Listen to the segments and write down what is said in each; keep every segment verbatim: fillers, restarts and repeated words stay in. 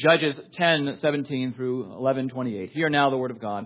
Judges ten seventeen through eleven twenty-eight. Hear now the word of God.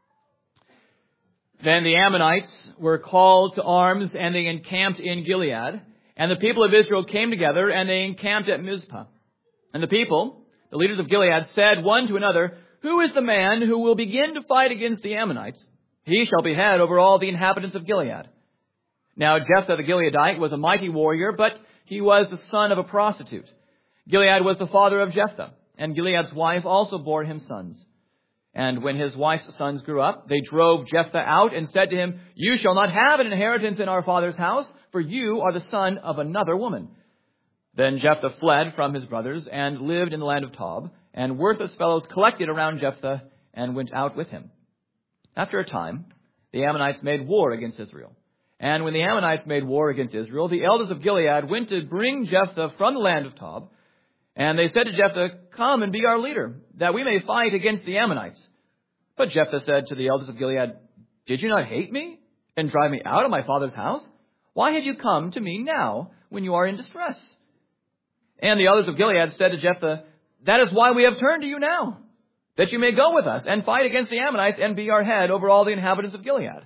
Then the Ammonites were called to arms, and they encamped in Gilead. And the people of Israel came together, and they encamped at Mizpah. And the people, the leaders of Gilead, said one to another, "Who is the man who will begin to fight against the Ammonites? He shall be head over all the inhabitants of Gilead." Now Jephthah the Gileadite was a mighty warrior, but he was the son of a prostitute. Gilead was the father of Jephthah, and Gilead's wife also bore him sons. And when his wife's sons grew up, they drove Jephthah out and said to him, "You shall not have an inheritance in our father's house, for you are the son of another woman." Then Jephthah fled from his brothers and lived in the land of Tob, and worthless fellows collected around Jephthah and went out with him. After a time, the Ammonites made war against Israel. And when the Ammonites made war against Israel, the elders of Gilead went to bring Jephthah from the land of Tob. And they said to Jephthah, "Come and be our leader, that we may fight against the Ammonites." But Jephthah said to the elders of Gilead, "Did you not hate me and drive me out of my father's house? Why have you come to me now when you are in distress?" And the elders of Gilead said to Jephthah, "That is why we have turned to you now, that you may go with us and fight against the Ammonites and be our head over all the inhabitants of Gilead."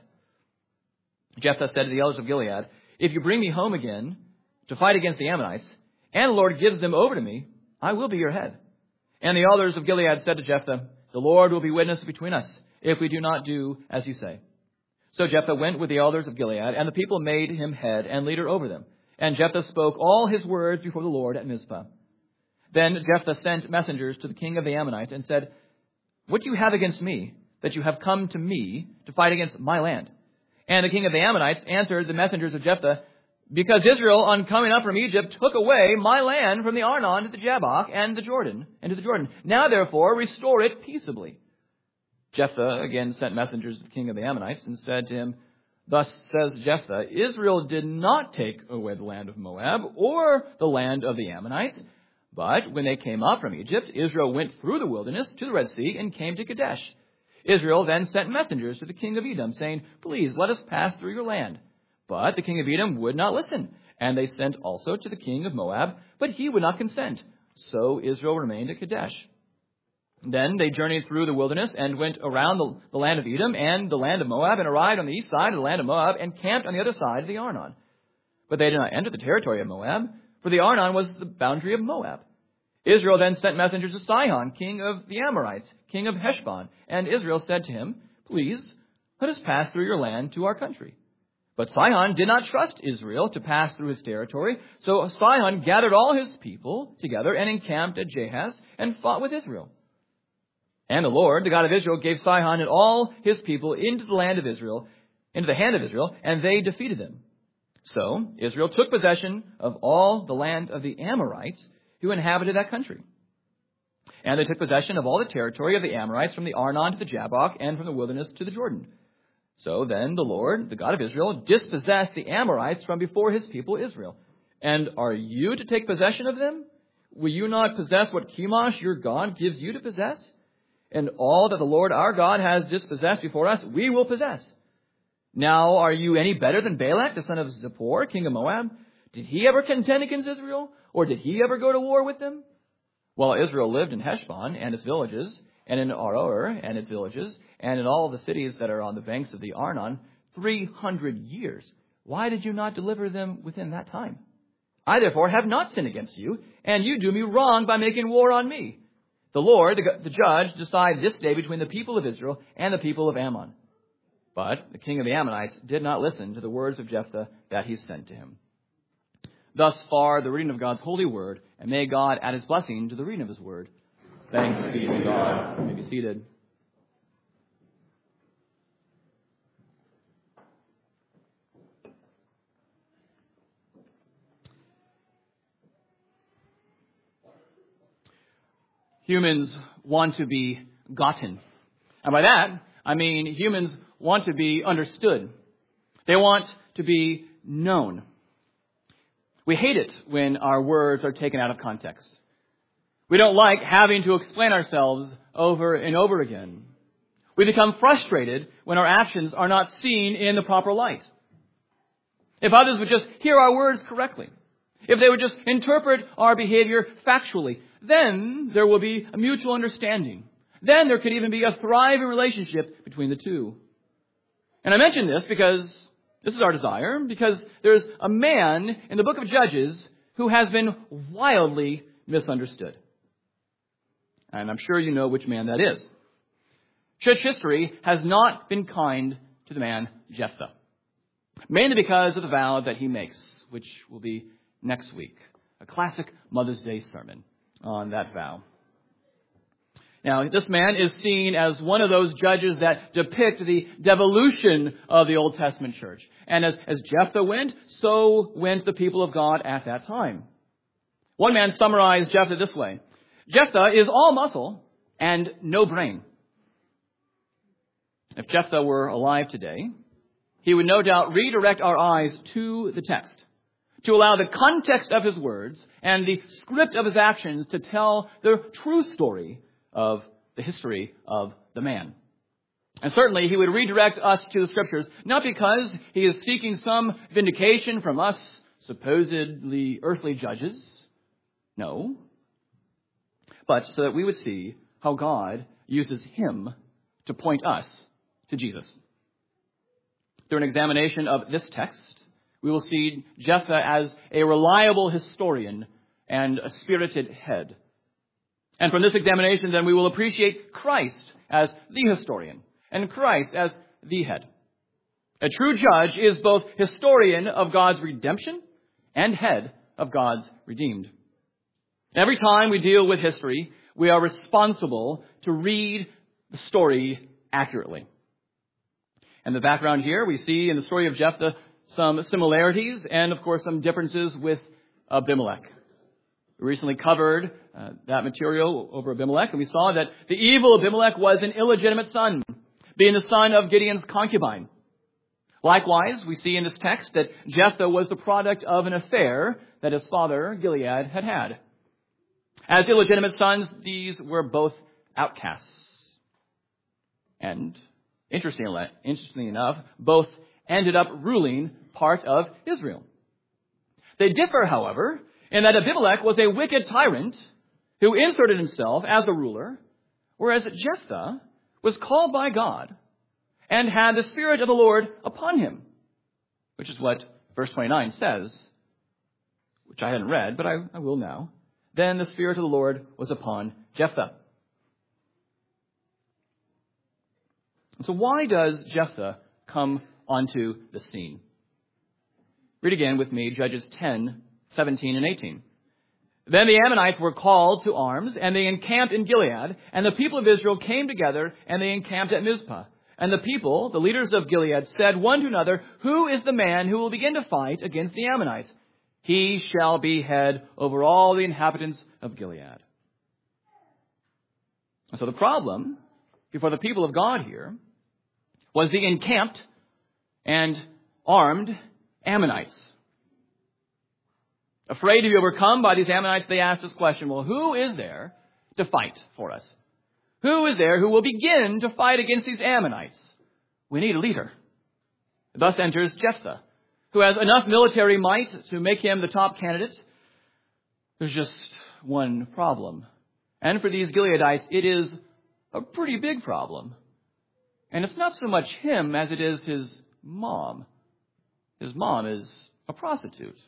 Jephthah said to the elders of Gilead, "If you bring me home again to fight against the Ammonites, and the Lord gives them over to me, I will be your head." And the elders of Gilead said to Jephthah, "The Lord will be witness between us, if we do not do as you say." So Jephthah went with the elders of Gilead, and the people made him head and leader over them. And Jephthah spoke all his words before the Lord at Mizpah. Then Jephthah sent messengers to the king of the Ammonites and said, "What do you have against me, that you have come to me to fight against my land?" And the king of the Ammonites answered the messengers of Jephthah, "Because Israel, on coming up from Egypt, took away my land from the Arnon to the Jabbok and the Jordan, and to the Jordan. Now, therefore, restore it peaceably." Jephthah again sent messengers to the king of the Ammonites and said to him, "Thus says Jephthah, Israel did not take away the land of Moab or the land of the Ammonites, but when they came up from Egypt, Israel went through the wilderness to the Red Sea and came to Kadesh. Israel then sent messengers to the king of Edom, saying, 'Please let us pass through your land.' But the king of Edom would not listen, and they sent also to the king of Moab, but he would not consent. So Israel remained at Kadesh. Then they journeyed through the wilderness and went around the, the land of Edom and the land of Moab, and arrived on the east side of the land of Moab, and camped on the other side of the Arnon. But they did not enter the territory of Moab, for the Arnon was the boundary of Moab. Israel then sent messengers to Sihon, king of the Amorites, king of Heshbon, and Israel said to him, 'Please, let us pass through your land to our country.' But Sihon did not trust Israel to pass through his territory, so Sihon gathered all his people together and encamped at Jahaz and fought with Israel. And the Lord, the God of Israel, gave Sihon and all his people into the land of Israel, into the hand of Israel, and they defeated them. So Israel took possession of all the land of the Amorites who inhabited that country. And they took possession of all the territory of the Amorites from the Arnon to the Jabbok and from the wilderness to the Jordan. So then the Lord, the God of Israel, dispossessed the Amorites from before his people Israel. And are you to take possession of them? Will you not possess what Chemosh your God gives you to possess? And all that the Lord our God has dispossessed before us, we will possess. Now are you any better than Balak, the son of Zippor, king of Moab? Did he ever contend against Israel? Or did he ever go to war with them? While Israel lived in Heshbon and its villages, and in Aroer and its villages, and in all the cities that are on the banks of the Arnon, three hundred years. Why did you not deliver them within that time? I therefore have not sinned against you, and you do me wrong by making war on me. The Lord, the, the judge, decide this day between the people of Israel and the people of Ammon." But the king of the Ammonites did not listen to the words of Jephthah that he sent to him. Thus far the reading of God's holy word, and may God add his blessing to the reading of his word. Thanks be to God. You may be seated. Humans want to be gotten. And by that, I mean humans want to be understood. They want to be known. We hate it when our words are taken out of context. We don't like having to explain ourselves over and over again. We become frustrated when our actions are not seen in the proper light. If others would just hear our words correctly, if they would just interpret our behavior factually, then there will be a mutual understanding. Then there could even be a thriving relationship between the two. And I mention this because this is our desire, because there's a man in the book of Judges who has been wildly misunderstood. And I'm sure you know which man that is. Church history has not been kind to the man Jephthah, mainly because of the vow that he makes, which will be next week. A classic Mother's Day sermon on that vow. Now, this man is seen as one of those judges that depict the devolution of the Old Testament church. And as, as Jephthah went, so went the people of God at that time. One man summarized Jephthah this way: Jephthah is all muscle and no brain. If Jephthah were alive today, he would no doubt redirect our eyes to the text, to allow the context of his words and the script of his actions to tell the true story of the history of the man. And certainly he would redirect us to the Scriptures, not because he is seeking some vindication from us supposedly earthly judges. No. But so that we would see how God uses him to point us to Jesus. Through an examination of this text, we will see Jephthah as a reliable historian and a spirited head. And from this examination, then, we will appreciate Christ as the historian and Christ as the head. A true judge is both historian of God's redemption and head of God's redeemed. Every time we deal with history, we are responsible to read the story accurately. And the background here, we see in the story of Jephthah some similarities and, of course, some differences with Abimelech. We recently covered uh, that material over Abimelech, and we saw that the evil Abimelech was an illegitimate son, being the son of Gideon's concubine. Likewise, we see in this text that Jephthah was the product of an affair that his father, Gilead, had had. As illegitimate sons, these were both outcasts. And interestingly, interestingly enough, both ended up ruling part of Israel. They differ, however, in that Abimelech was a wicked tyrant who inserted himself as a ruler, whereas Jephthah was called by God and had the Spirit of the Lord upon him, which is what verse twenty-nine says, which I hadn't read, but I, I will now. Then the Spirit of the Lord was upon Jephthah. And so why does Jephthah come onto the scene? Read again with me, Judges ten, seventeen and eighteen. Then the Ammonites were called to arms, and they encamped in Gilead, and the people of Israel came together, and they encamped at Mizpah. And the people, the leaders of Gilead, said one to another, "Who is the man who will begin to fight against the Ammonites? He shall be head over all the inhabitants of Gilead." And so the problem before the people of God here was the encamped and armed Ammonites. Afraid to be overcome by these Ammonites, they asked this question, well, who is there to fight for us? Who is there who will begin to fight against these Ammonites? We need a leader. Thus enters Jephthah, who has enough military might to make him the top candidate. There's just one problem. And for these Gileadites, it is a pretty big problem. And it's not so much him as it is his mom. His mom is a prostitute.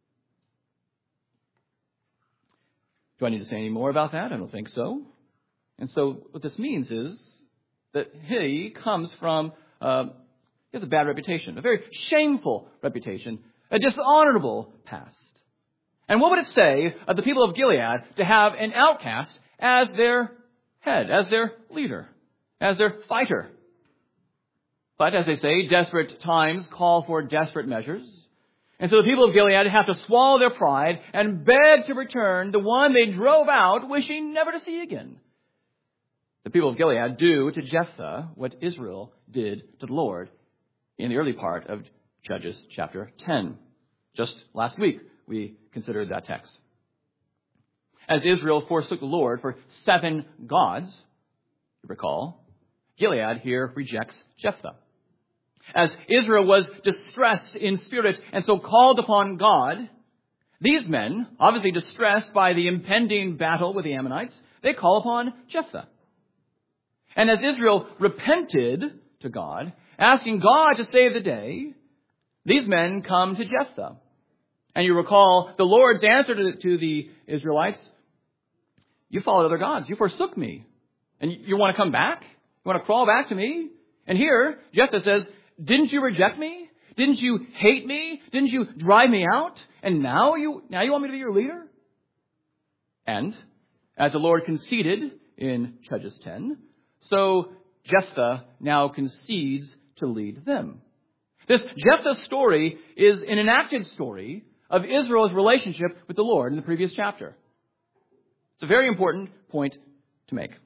Do I need to say any more about that? I don't think so. And so what this means is that he comes from, uh, he has a bad reputation, a very shameful reputation, a dishonorable past. And what would it say of the people of Gilead to have an outcast as their head, as their leader, as their fighter? But as they say, desperate times call for desperate measures. And so the people of Gilead have to swallow their pride and beg to return the one they drove out, wishing never to see again. The people of Gilead do to Jephthah what Israel did to the Lord in the early part of Judges chapter ten. Just last week, we considered that text. As Israel forsook the Lord for seven gods, you recall, Gilead here rejects Jephthah. As Israel was distressed in spirit and so called upon God, These men, obviously distressed by the impending battle with the Ammonites, they call upon Jephthah. And as Israel repented to God, asking God to save the day, these men come to Jephthah. And you recall the Lord's answer to, to the Israelites, you followed other gods, you forsook me. And you, you want to come back? You want to crawl back to me? And here, Jephthah says, didn't you reject me? Didn't you hate me? Didn't you drive me out? And now you, now you want me to be your leader? And as the Lord conceded in Judges ten, so Jephthah now concedes to lead them. This Jephthah story is an enacted story of Israel's relationship with the Lord in the previous chapter. It's a very important point to make.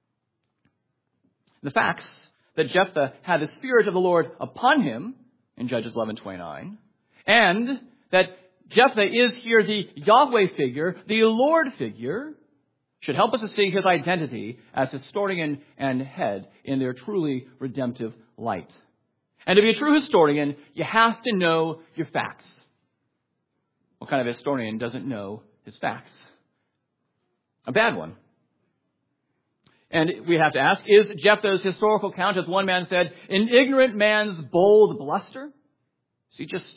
The facts that Jephthah had the Spirit of the Lord upon him in Judges eleven twenty-nine, and that Jephthah is here the Yahweh figure, the Lord figure, should help us to see his identity as historian and head in their truly redemptive light. And to be a true historian, you have to know your facts. What kind of historian doesn't know his facts? A bad one. And we have to ask, is Jephthah's historical account, as one man said, an ignorant man's bold bluster? Is he just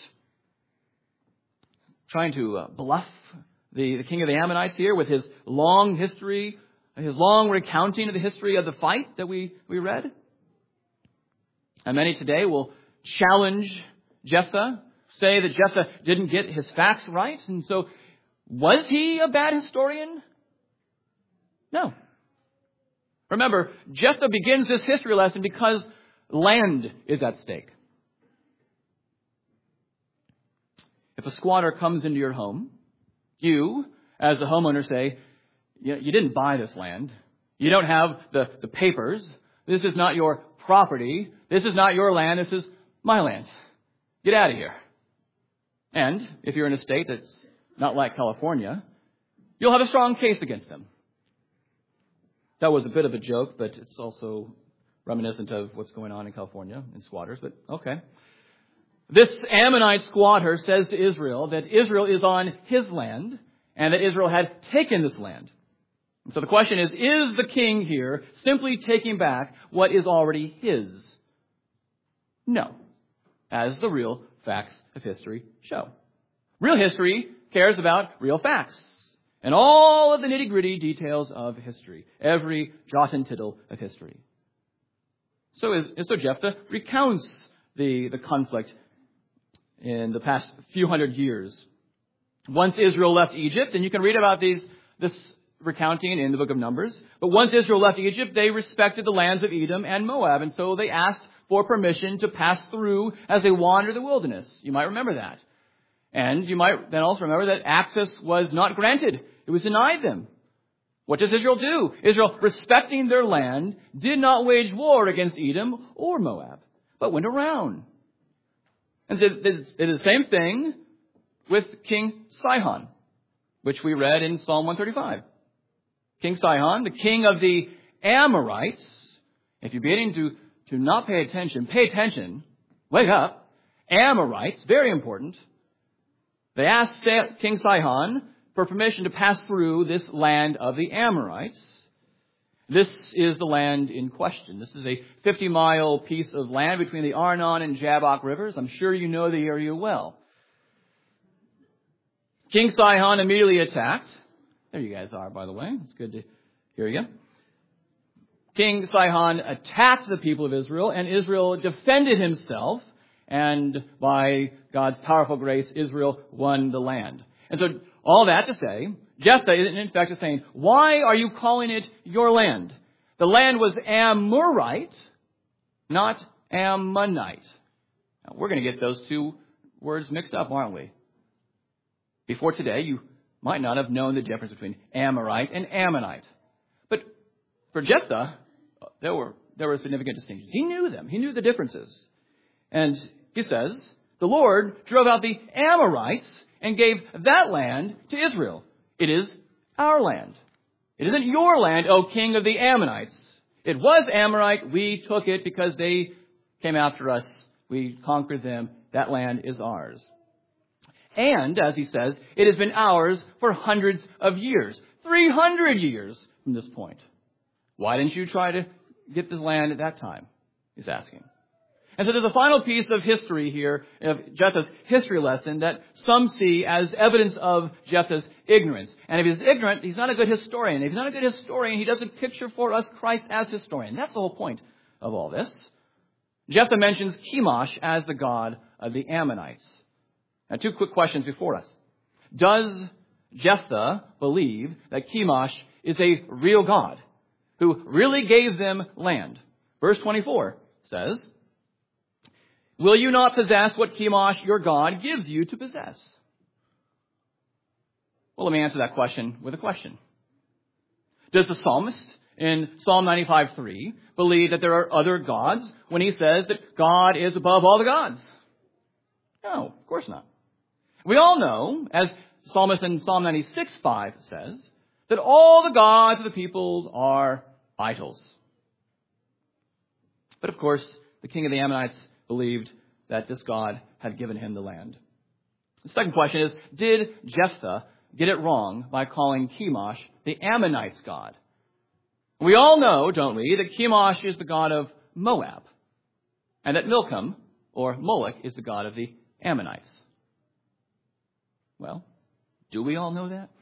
trying to uh, bluff the, the king of the Ammonites here with his long history, his long recounting of the history of the fight that we, we read? And many today will challenge Jephthah, say that Jephthah didn't get his facts right. And so, was he a bad historian? No. Remember, Jephthah begins this history lesson because land is at stake. If a squatter comes into your home, you, as the homeowner, say, you, you didn't buy this land. You don't have the, the papers. This is not your property. This is not your land. This is my land. Get out of here. And if you're in a state that's not like California, you'll have a strong case against them. That was a bit of a joke, but it's also reminiscent of what's going on in California in squatters, but okay. This Ammonite squatter says to Israel that Israel is on his land and that Israel had taken this land. And so the question is, is the king here simply taking back what is already his? No, as the real facts of history show. Real history cares about real facts and all of the nitty-gritty details of history, every jot and tittle of history. So, is, so Jephthah recounts the, the conflict in the past few hundred years. Once Israel left Egypt, and you can read about these this recounting in the book of Numbers, but once Israel left Egypt, they respected the lands of Edom and Moab, and so they asked for permission to pass through as they wandered the wilderness. You might remember that. And you might then also remember that access was not granted. It was denied them. What does Israel do? Israel, respecting their land, did not wage war against Edom or Moab, but went around. And so it is the same thing with King Sihon, which we read in Psalm one thirty-five. King Sihon, the king of the Amorites, if you're beginning to, to not pay attention, pay attention, wake up. Amorites, very important. They asked King Sihon for permission to pass through this land of the Amorites. This is the land in question. This is a fifty-mile piece of land between the Arnon and Jabbok rivers. I'm sure you know the area well. King Sihon immediately attacked. There you guys are, by the way. It's good to hear you. King Sihon attacked the people of Israel, and Israel defended himself. And by God's powerful grace, Israel won the land. And so all that to say, Jephthah is in fact saying, why are you calling it your land? The land was Amorite, not Ammonite. Now, we're going to get those two words mixed up, aren't we? Before today, you might not have known the difference between Amorite and Ammonite. But for Jephthah, there were, there were significant distinctions. He knew them. He knew the differences. And he says, the Lord drove out the Amorites and gave that land to Israel. It is our land. It isn't your land, O king of the Ammonites. It was Amorite. We took it because they came after us. We conquered them. That land is ours. And, as he says, it has been ours for hundreds of years. three hundred years from this point. Why didn't you try to get this land at that time? He's asking. And so there's a final piece of history here, of Jephthah's history lesson, that some see as evidence of Jephthah's ignorance. And if he's ignorant, he's not a good historian. If he's not a good historian, he doesn't picture for us Christ as historian. That's the whole point of all this. Jephthah mentions Chemosh as the god of the Ammonites. Now, two quick questions before us. Does Jephthah believe that Chemosh is a real god who really gave them land? Verse twenty-four says, will you not possess what Chemosh, your God, gives you to possess? Well, let me answer that question with a question. Does the psalmist in Psalm ninety-five three believe that there are other gods when he says that God is above all the gods? No, of course not. We all know, as the psalmist in Psalm ninety-six five says, that all the gods of the people are idols. But of course, the king of the Ammonites believed that this God had given him the land. The second question is, did Jephthah get it wrong by calling Chemosh the Ammonites' god? We all know, don't we, that Chemosh is the god of Moab, and that Milcom, or Moloch, is the god of the Ammonites. Well, do we all know that?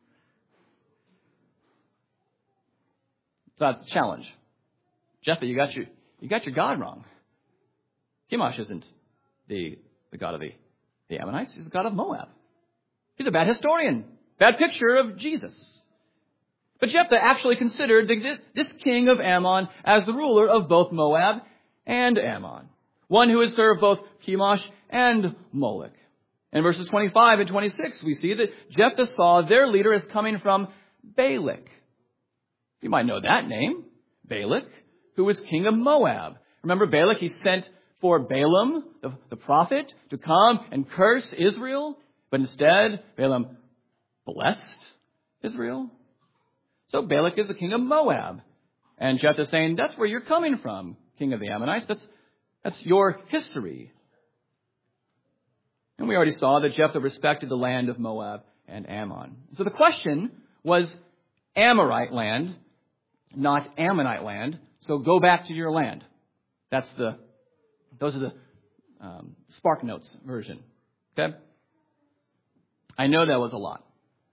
So that's the challenge. Jephthah, you got your, you got your God wrong. Chemosh isn't the, the god of the, the Ammonites. He's the god of Moab. He's a bad historian. Bad picture of Jesus. But Jephthah actually considered the, this king of Ammon as the ruler of both Moab and Ammon. One who had served both Chemosh and Moloch. In verses twenty-five and twenty-six, we see that Jephthah saw their leader as coming from Balak. You might know that name. Balak, who was king of Moab. Remember Balak? He sent for Balaam, the, the prophet, to come and curse Israel. But instead, Balaam blessed Israel. So Balak is the king of Moab. And Jephthah is saying, that's where you're coming from, king of the Ammonites. That's, that's your history. And we already saw that Jephthah respected the land of Moab and Ammon. So the question was Amorite land, not Ammonite land. So go back to your land. That's the, those are the um, Spark Notes version. Okay? I know that was a lot.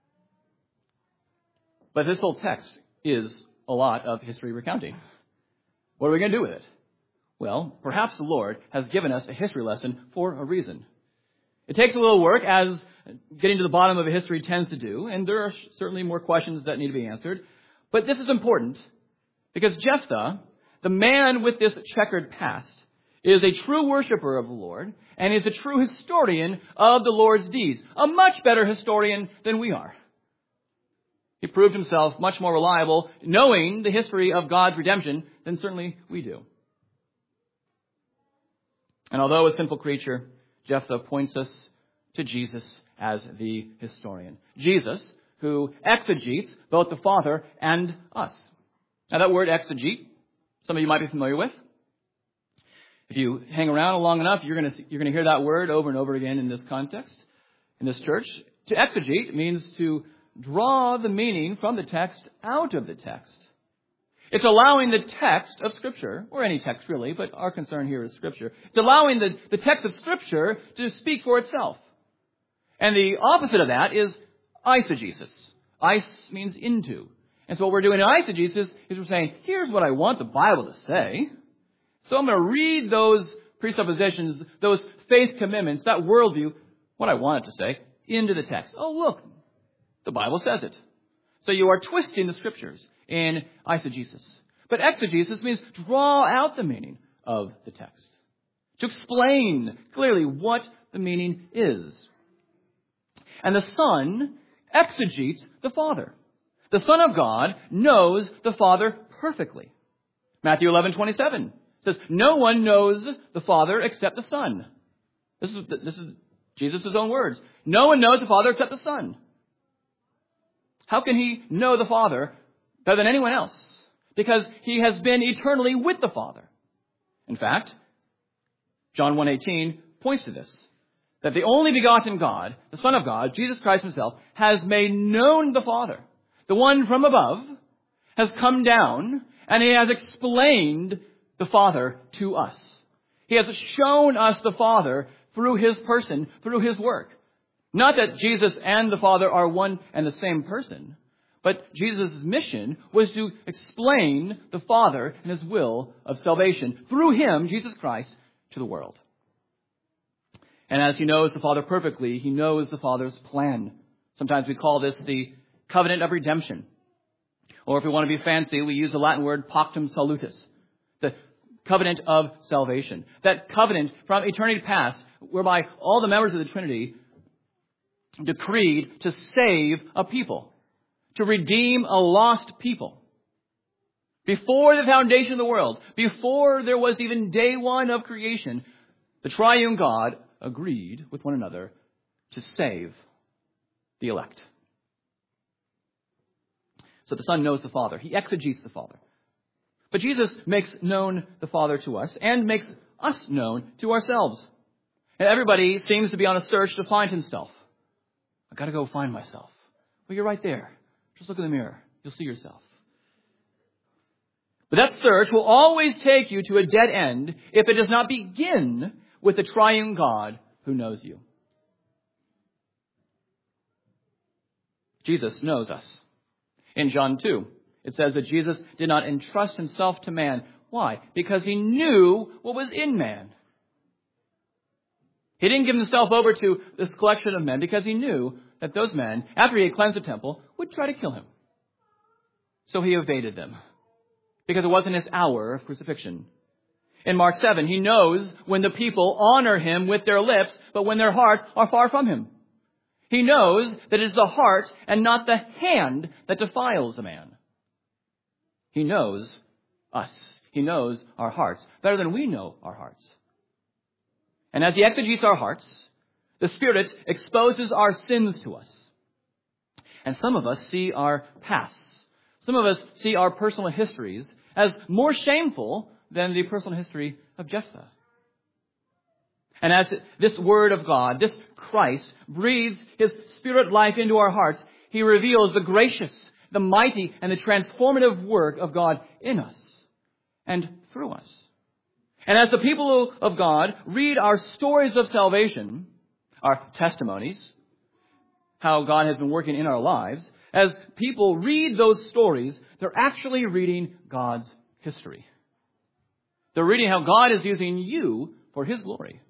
But this whole text is a lot of history recounting. What are we going to do with it? Well, perhaps the Lord has given us a history lesson for a reason. It takes a little work, as getting to the bottom of a history tends to do, and there are certainly more questions that need to be answered. But this is important because Jephthah, the man with this checkered past, is a true worshiper of the Lord and is a true historian of the Lord's deeds. A much better historian than we are. He proved himself much more reliable, knowing the history of God's redemption, than certainly we do. And although a sinful creature, Jephthah points us to Jesus as the historian. Jesus, who exegetes both the Father and us. Now that word exegete, some of you might be familiar with. If you hang around long enough, you're going to you're going to hear that word over and over again in this context, in this church. To exegete means to draw the meaning from the text out of the text. It's allowing the text of Scripture, or any text really, but our concern here is Scripture. It's allowing the, the text of Scripture to speak for itself. And the opposite of that is eisegesis. Eis means into. And so what we're doing in eisegesis is we're saying, here's what I want the Bible to say. So I'm going to read those presuppositions, those faith commitments, that worldview, what I want it to say, into the text. Oh, look, the Bible says it. So you are twisting the Scriptures in eisegesis. But exegesis means draw out the meaning of the text. To explain clearly what the meaning is. And the Son exegetes the Father. The Son of God knows the Father perfectly. Matthew eleven twenty-seven says, no one knows the Father except the Son. This is, this is Jesus' own words. No one knows the Father except the Son. How can he know the Father better than anyone else? Because he has been eternally with the Father. In fact, John one eighteen points to this. that the only begotten God, the Son of God, Jesus Christ himself, has made known the Father. The one from above has come down and he has explained the Father to us. He has shown us the Father through his person, through his work. Not that Jesus and the Father are one and the same person, but Jesus' mission was to explain the Father and his will of salvation through him, Jesus Christ, to the world. And as he knows the Father perfectly, he knows the Father's plan. Sometimes we call this the covenant of redemption. Or if we want to be fancy, we use the Latin word pactum salutis, the covenant of salvation. That covenant from eternity past, whereby all the members of the Trinity decreed to save a people, to redeem a lost people. Before the foundation of the world, before there was even day one of creation, the triune God agreed with one another to save the elect. So the Son knows the Father. He exegetes the Father. But Jesus makes known the Father to us and makes us known to ourselves. And everybody seems to be on a search to find himself. I've got to go find myself. Well, you're right there. Just look in the mirror. You'll see yourself. But that search will always take you to a dead end if it does not begin with the triune God who knows you. Jesus knows us. In John two, it says that Jesus did not entrust himself to man. Why? Because he knew what was in man. He didn't give himself over to this collection of men because he knew that those men, after he had cleansed the temple, would try to kill him. So he evaded them because it wasn't his hour of crucifixion. In Mark seven, he knows when the people honor him with their lips, but when their hearts are far from him. He knows that it is the heart and not the hand that defiles a man. He knows us. He knows our hearts better than we know our hearts. And as he exegetes our hearts, the Spirit exposes our sins to us. And some of us see our pasts. Some of us see our personal histories as more shameful than the personal history of Jephthah. And as this Word of God, this Christ, breathes his Spirit life into our hearts, he reveals the gracious, the mighty, and the transformative work of God in us and through us. And as the people of God read our stories of salvation, our testimonies, how God has been working in our lives, as people read those stories, they're actually reading God's history. They're reading how God is using you for his glory.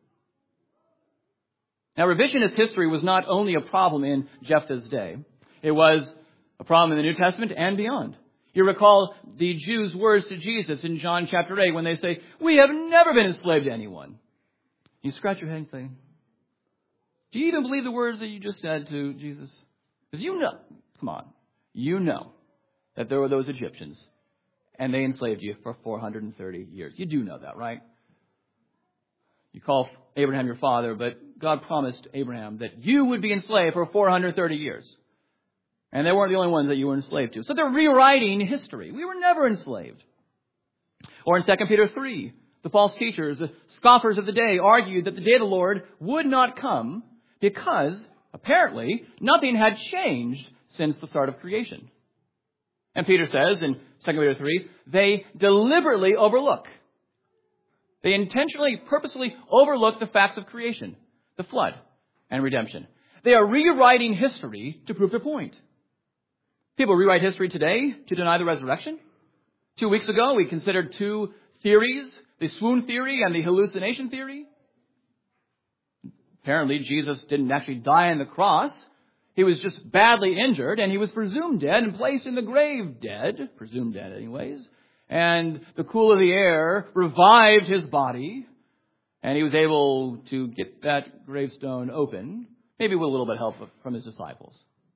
Now, revisionist history was not only a problem in Jephthah's day. It was a problem in the New Testament and beyond. You recall the Jews' words to Jesus in John chapter eight when they say, "We have never been enslaved to anyone." You scratch your head and say, do you even believe the words that you just said to Jesus? Because you know, come on, you know that there were those Egyptians and they enslaved you for four hundred thirty years. You do know that, right? You call Abraham your father, but God promised Abraham that you would be enslaved for four hundred thirty years. And they weren't the only ones that you were enslaved to. So they're rewriting history. We were never enslaved. Or in Second Peter three, the false teachers, the scoffers of the day, argued that the day of the Lord would not come because, apparently, nothing had changed since the start of creation. And Peter says in Second Peter three, they deliberately overlook. They intentionally, purposely overlook the facts of creation, the flood, and redemption. They are rewriting history to prove their point. People rewrite history today to deny the resurrection. Two weeks ago, we considered two theories, the swoon theory and the hallucination theory. Apparently, Jesus didn't actually die on the cross. He was just badly injured, and he was presumed dead and placed in the grave dead, presumed dead anyways. And the cool of the air revived his body, and he was able to get that gravestone open, maybe with a little bit of help from his disciples.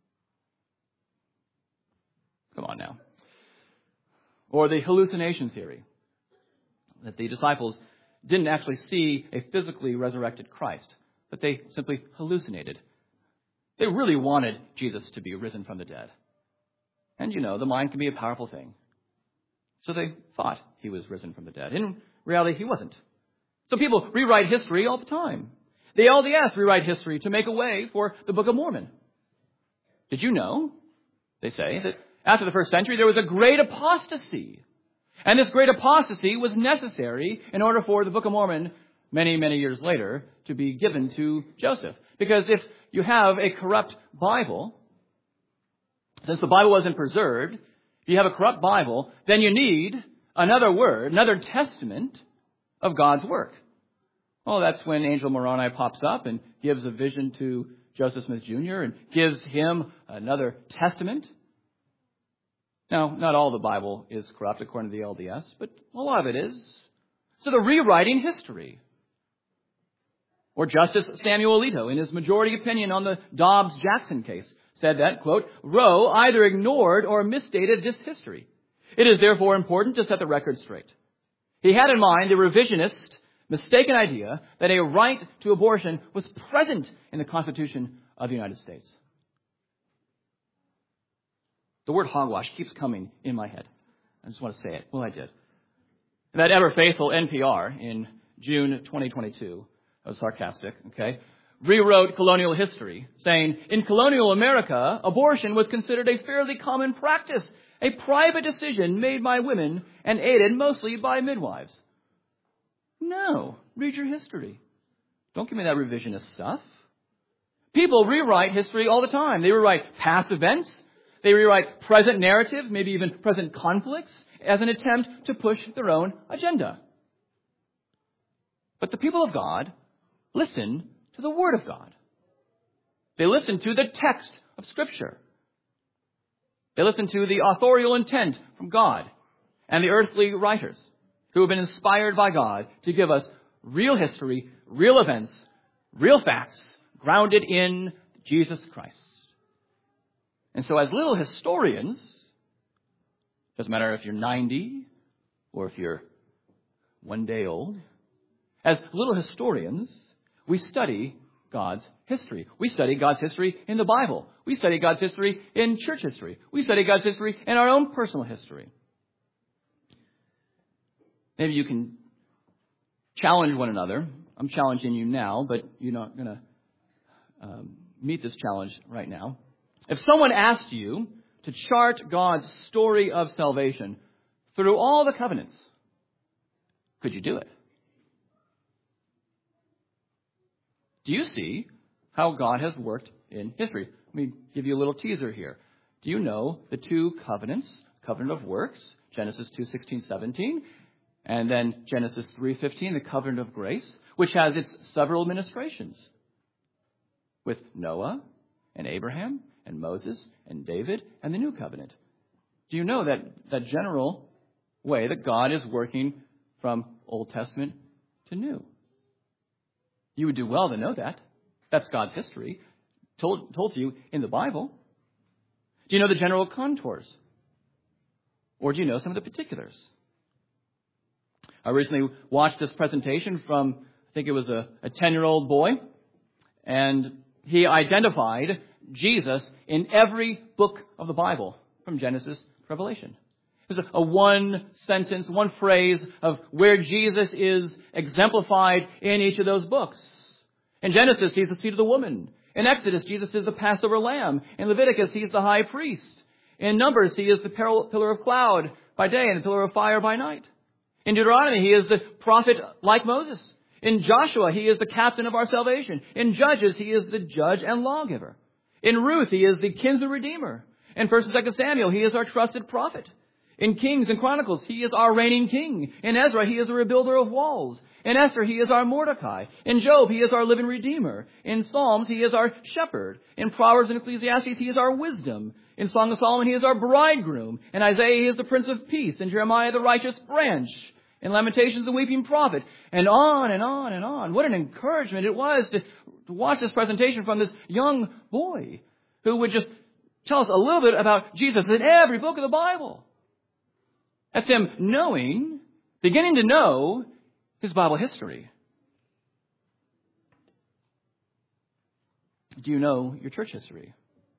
Come on now. Or the hallucination theory, that the disciples didn't actually see a physically resurrected Christ, but they simply hallucinated. They really wanted Jesus to be risen from the dead. And you know, the mind can be a powerful thing. So they thought he was risen from the dead. In reality, he wasn't. So people rewrite history all the time. The L D S rewrite history to make a way for the Book of Mormon. Did you know, they say, that after the first century there was a great apostasy? And this great apostasy was necessary in order for the Book of Mormon, many, many years later, to be given to Joseph. Because if you have a corrupt Bible, since the Bible wasn't preserved, if you have a corrupt Bible, then you need another word, another testament of God's work. Well, that's when Angel Moroni pops up and gives a vision to Joseph Smith Junior and gives him another testament. Now, not all the Bible is corrupt according to the L D S, but a lot of it is. So they're rewriting history. Or Justice Samuel Alito, in his majority opinion on the Dobbs-Jackson case, said that, quote, Roe either ignored or misstated this history. It is therefore important to set the record straight. He had in mind the revisionist, mistaken idea that a right to abortion was present in the Constitution of the United States. The word hogwash keeps coming in my head. I just want to say it. Well, I did. That ever-faithful N P R in June twenty twenty-two, I was sarcastic, okay, rewrote colonial history, saying, in colonial America, abortion was considered a fairly common practice, a private decision made by women and aided mostly by midwives. No. Read your history. Don't give me that revisionist stuff. People rewrite history all the time. They rewrite past events. They rewrite present narrative, maybe even present conflicts, as an attempt to push their own agenda. But the people of God listen to the Word of God. They listen to the text of Scripture. They listen to the authorial intent from God and the earthly writers who have been inspired by God to give us real history, real events, real facts, grounded in Jesus Christ. And so as little historians, doesn't matter if you're ninety or if you're one day old, as little historians, we study God's history. We study God's history in the Bible. We study God's history in church history. We study God's history in our own personal history. Maybe you can challenge one another. I'm challenging you now, but you're not going to um, meet this challenge right now. If someone asked you to chart God's story of salvation through all the covenants, could you do it? Do you see how God has worked in history? Let me give you a little teaser here. Do you know the two covenants? Covenant of works, Genesis two sixteen, seventeen, and then Genesis three fifteen, the covenant of grace, which has its several administrations with Noah and Abraham and Moses and David and the new covenant. Do you know that that general way that God is working from Old Testament to New? You would do well to know that. That's God's history, told, told to you in the Bible. Do you know the general contours? Or do you know some of the particulars? I recently watched this presentation from, I think it was a, a ten-year-old boy, and he identified Jesus in every book of the Bible, from Genesis to Revelation. There's a, a one sentence, one phrase of where Jesus is exemplified in each of those books. In Genesis, he's the seed of the woman. In Exodus, Jesus is the Passover lamb. In Leviticus, he's the high priest. In Numbers, he is the pillar of cloud by day and the pillar of fire by night. In Deuteronomy, he is the prophet like Moses. In Joshua, he is the captain of our salvation. In Judges, he is the judge and lawgiver. In Ruth, he is the kinsman redeemer. In First and Second Samuel, he is our trusted prophet. In Kings and Chronicles, he is our reigning king. In Ezra, he is a rebuilder of walls. In Esther, he is our Mordecai. In Job, he is our living redeemer. In Psalms, he is our shepherd. In Proverbs and Ecclesiastes, he is our wisdom. In Song of Solomon, he is our bridegroom. In Isaiah, he is the Prince of Peace. In Jeremiah, the righteous branch. In Lamentations, the weeping prophet. And on and on and on. What an encouragement it was to, to watch this presentation from this young boy who would just tell us a little bit about Jesus in every book of the Bible. That's him knowing, beginning to know his Bible history. Do you know your church history?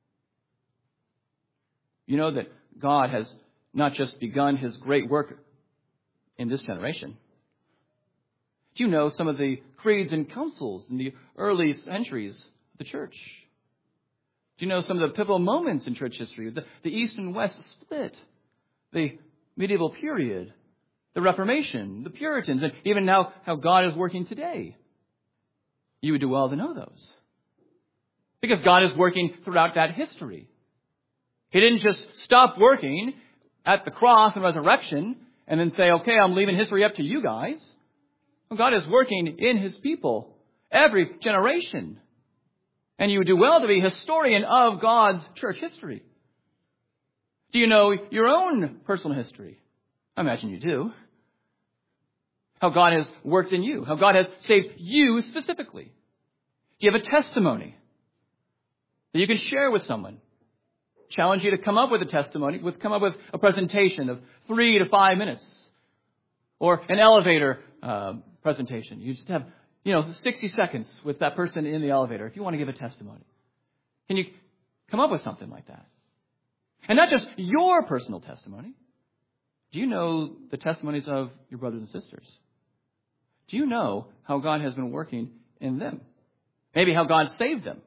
You know that God has not just begun his great work in this generation. Do you know some of the creeds and councils in the early centuries of the church? Do you know some of the pivotal moments in church history? The, the East and West split, the medieval period, the Reformation, the Puritans, and even now how God is working today. You would do well to know those. Because God is working throughout that history. He didn't just stop working at the cross and resurrection and then say, okay, I'm leaving history up to you guys. Well, God is working in His people every generation. And you would do well to be a historian of God's church history. Do you know your own personal history? I imagine you do. How God has worked in you. How God has saved you specifically. Do you have a testimony that you can share with someone? Challenge you to come up with a testimony, with come up with a presentation of three to five minutes. Or an elevator uh, presentation. You just have, you know, sixty seconds with that person in the elevator if you want to give a testimony. Can you come up with something like that? And not just your personal testimony. Do you know the testimonies of your brothers and sisters? Do you know how God has been working in them? Maybe how God saved them.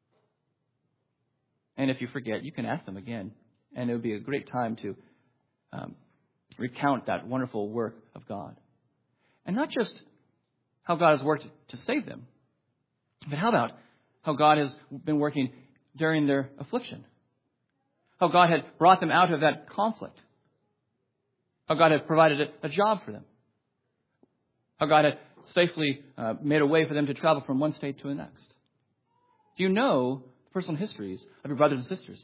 And if you forget, you can ask them again. And it would be a great time to um, recount that wonderful work of God. And not just how God has worked to save them, but how about how God has been working during their affliction? How God had brought them out of that conflict. How God had provided a, a job for them. How God had safely uh, made a way for them to travel from one state to the next. Do you know the personal histories of your brothers and sisters?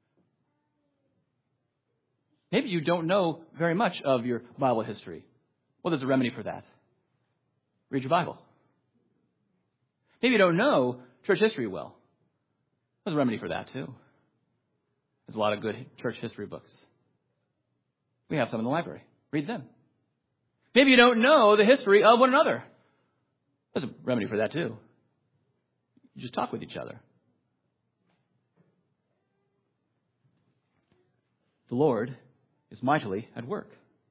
Maybe you don't know very much of your Bible history. Well, there's a remedy for that. Read your Bible. Maybe you don't know church history well. There's a remedy for that too. There's a lot of good church history books. We have some in the library. Read them. Maybe you don't know the history of one another. There's a remedy for that too. You just talk with each other. The Lord is mightily at work.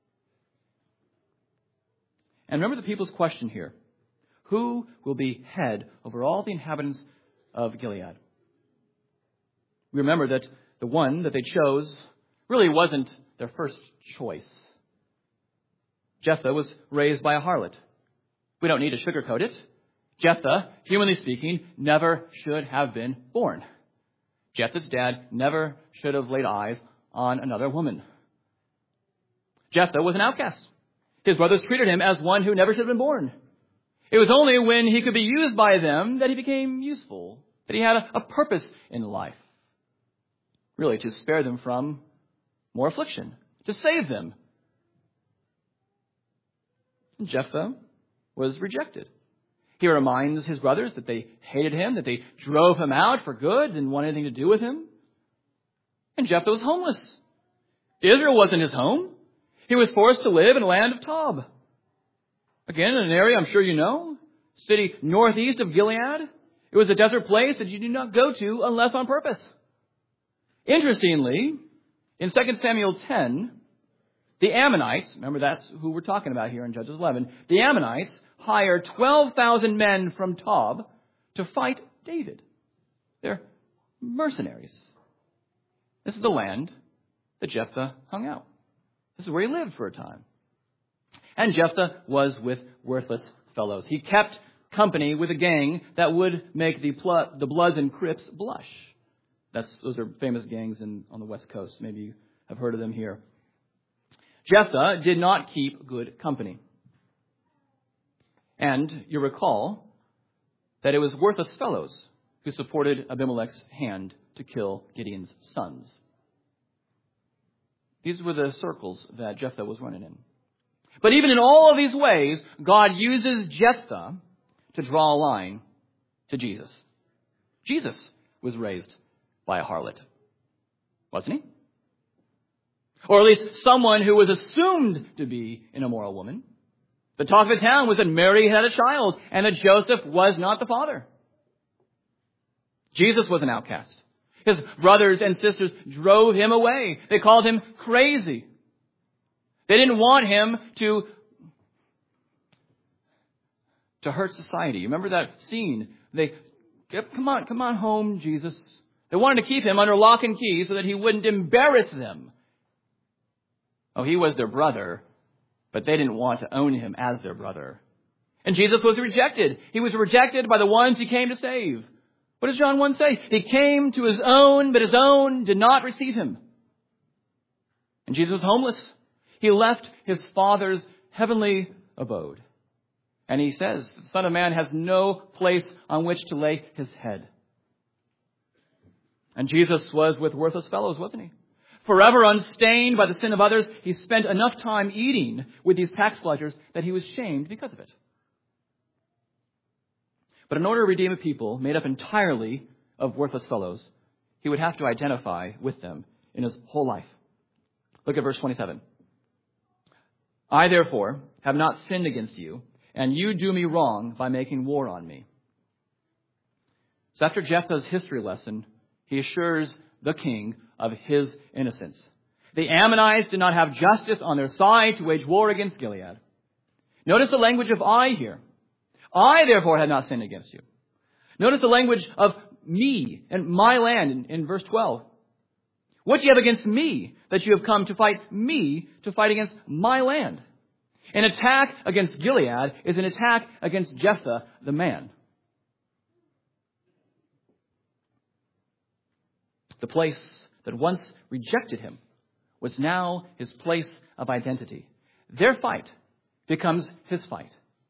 And remember the people's question here. Who will be head over all the inhabitants of Gilead? We remember that the one that they chose really wasn't their first choice. Jephthah was raised by a harlot. We don't need to sugarcoat it. Jephthah, humanly speaking, never should have been born. Jephthah's dad never should have laid eyes on another woman. Jephthah was an outcast. His brothers treated him as one who never should have been born. It was only when he could be used by them that he became useful, that he had a, a purpose in life. Really, to spare them from more affliction, to save them. And Jephthah was rejected. He reminds his brothers that they hated him, that they drove him out for good, didn't want anything to do with him. And Jephthah was homeless. Israel wasn't his home. He was forced to live in the land of Tob. Again, in an area I'm sure you know, city northeast of Gilead. It was a desert place that you do not go to unless on purpose. Interestingly, in Second Samuel ten, the Ammonites, remember that's who we're talking about here in Judges eleven, the Ammonites hired twelve thousand men from Tob to fight David. They're mercenaries. This is the land that Jephthah hung out. This is where he lived for a time. And Jephthah was with worthless fellows. He kept company with a gang that would make the, pl- the Bloods and Crips blush. That's, those are famous gangs in, on the West Coast. Maybe you have heard of them here. Jephthah did not keep good company. And you recall that it was worthless fellows who supported Abimelech's hand to kill Gideon's sons. These were the circles that Jephthah was running in. But even in all of these ways, God uses Jephthah to draw a line to Jesus. Jesus was raised by a harlot, wasn't he? Or at least someone who was assumed to be an immoral woman. The talk of the town was that Mary had a child and that Joseph was not the father. Jesus was an outcast. His brothers and sisters drove him away. They called him crazy. They didn't want him to, to hurt society. Remember that scene? They, come on, come on home, Jesus. They wanted to keep him under lock and key so that he wouldn't embarrass them. Oh, he was their brother, but they didn't want to own him as their brother. And Jesus was rejected. He was rejected by the ones he came to save. What does John one say? He came to his own, but his own did not receive him. And Jesus was homeless. He left his Father's heavenly abode. And he says, the Son of Man has no place on which to lay his head. And Jesus was with worthless fellows, wasn't he? Forever unstained by the sin of others, he spent enough time eating with these tax collectors that he was shamed because of it. But in order to redeem a people made up entirely of worthless fellows, he would have to identify with them in his whole life. Look at verse twenty-seven. I, therefore, have not sinned against you, and you do me wrong by making war on me. So after Jephthah's history lesson, he assures the king of his innocence. The Ammonites did not have justice on their side to wage war against Gilead. Notice the language of I here. I, therefore, have not sinned against you. Notice the language of me and my land in, in verse twelve. What do you have against me that you have come to fight me to fight against my land? An attack against Gilead is an attack against Jephthah, the man. The place that once rejected him was now his place of identity. Their fight becomes his fight.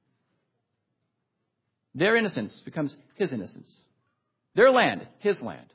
Their innocence becomes his innocence. Their land, his land.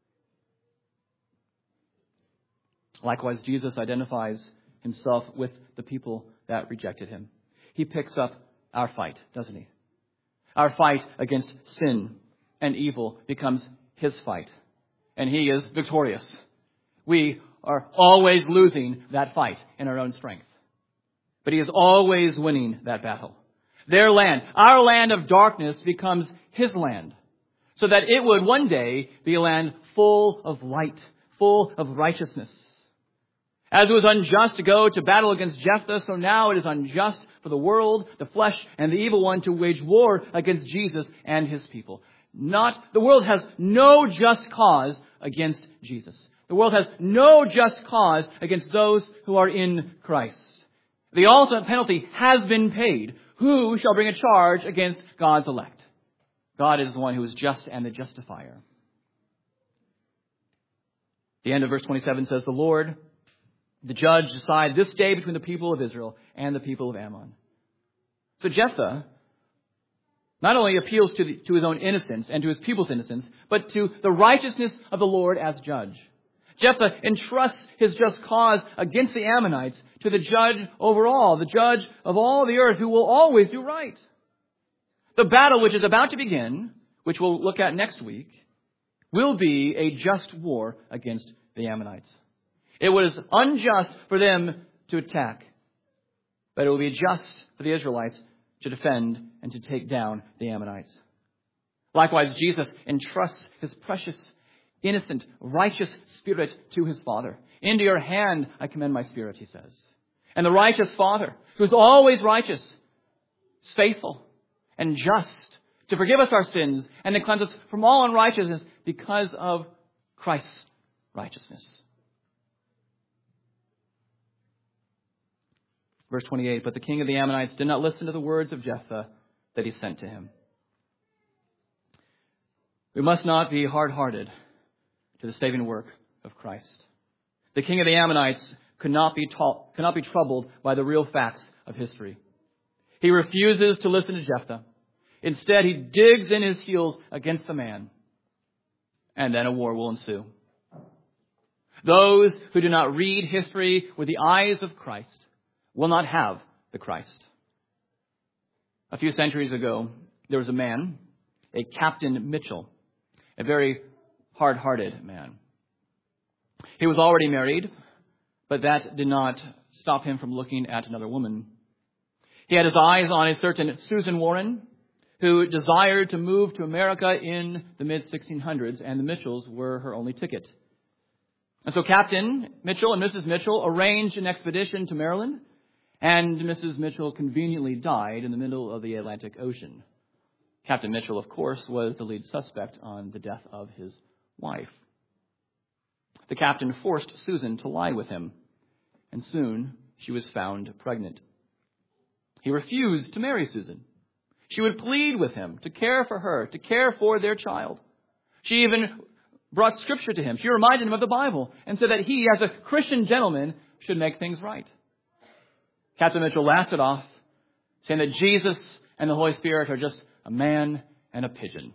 Likewise, Jesus identifies himself with the people that rejected him. He picks up our fight, doesn't he? Our fight against sin and evil becomes his fight. And he is victorious. We are always losing that fight in our own strength. But he is always winning that battle. Their land, our land of darkness, becomes his land. So that it would one day be a land full of light, full of righteousness. As it was unjust to go to battle against Jephthah, so now it is unjust for the world, the flesh, and the evil one to wage war against Jesus and his people. Not, the world has no just cause against Jesus. The world has no just cause against those who are in Christ. The ultimate penalty has been paid. Who shall bring a charge against God's elect? God is the one who is just and the justifier. The end of verse twenty-seven says, the Lord, the judge, decide this day between the people of Israel and the people of Ammon. So Jephthah not only appeals to, the, to his own innocence and to his people's innocence, but to the righteousness of the Lord as judge. Jephthah entrusts his just cause against the Ammonites to the judge over all, the judge of all the earth, who will always do right. The battle which is about to begin, which we'll look at next week, will be a just war against the Ammonites. It was unjust for them to attack, but it will be just for the Israelites to defend and to take down the Ammonites. Likewise, Jesus entrusts his precious, innocent, righteous spirit to his Father. Into your hand I commend my spirit, he says. And the righteous Father, who is always righteous, is faithful and just to forgive us our sins and to cleanse us from all unrighteousness because of Christ's righteousness. Verse twenty-eight, but the king of the Ammonites did not listen to the words of Jephthah that he sent to him. We must not be hard-hearted to the saving work of Christ. The king of the Ammonites could not be ta- could not be troubled by the real facts of history. He refuses to listen to Jephthah. Instead, he digs in his heels against the man. And then a war will ensue. Those who do not read history with the eyes of Christ will not have the Christ. A few centuries ago, there was a man, a Captain Mitchell, a very hard-hearted man. He was already married, but that did not stop him from looking at another woman. He had his eyes on a certain Susan Warren, who desired to move to America in the mid sixteen hundreds, and the Mitchells were her only ticket. And so Captain Mitchell and Missus Mitchell arranged an expedition to Maryland, and Missus Mitchell conveniently died in the middle of the Atlantic Ocean. Captain Mitchell, of course, was the lead suspect on the death of his wife. The captain forced Susan to lie with him, and soon she was found pregnant. He refused to marry Susan. She would plead with him to care for her, to care for their child. She even brought scripture to him. She reminded him of the Bible and said that he, as a Christian gentleman, should make things right. Captain Mitchell laughed it off, saying that Jesus and the Holy Spirit are just a man and a pigeon.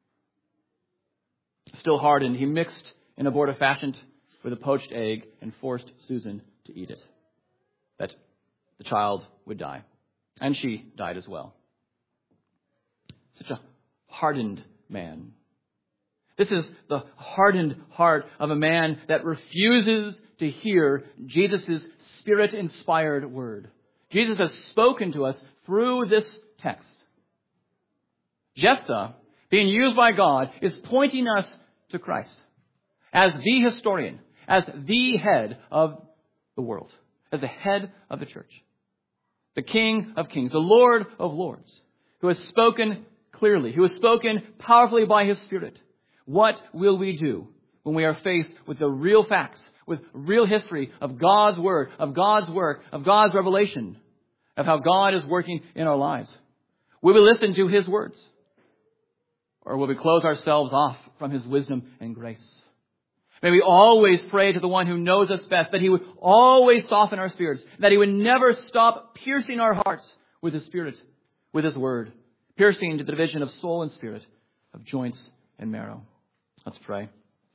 Still hardened, he mixed an abortifacient with a poached egg and forced Susan to eat it. That the child would die. And she died as well. Such a hardened man. This is the hardened heart of a man that refuses to hear Jesus' Spirit-inspired word. Jesus has spoken to us through this text. Jephthah, being used by God, is pointing us to Christ as the historian, as the head of the world, as the head of the church. The King of Kings, the Lord of Lords, who has spoken clearly, who has spoken powerfully by His Spirit. What will we do when we are faced with the real facts, with real history of God's Word, of God's work, of God's revelation, of how God is working in our lives? Will we listen to His words? Or will we close ourselves off from His wisdom and grace? May we always pray to the one who knows us best, that He would always soften our spirits, that He would never stop piercing our hearts with His Spirit, with His Word, piercing to the division of soul and spirit, of joints and marrow. Let's pray.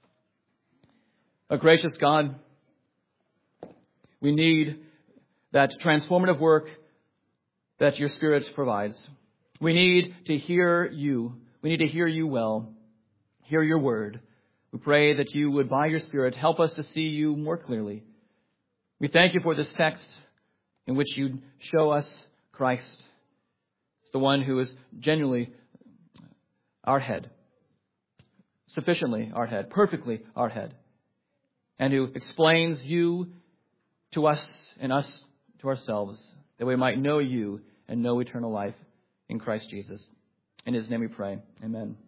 O gracious God, we need that transformative work that your Spirit provides. We need to hear you. We need to hear you well, hear your word. We pray that you would, by your Spirit, help us to see you more clearly. We thank you for this text in which you show us Christ, the one who is genuinely our head, sufficiently our head, perfectly our head, and who explains you to us and us to ourselves, that we might know you and know eternal life in Christ Jesus. In His name we pray. Amen.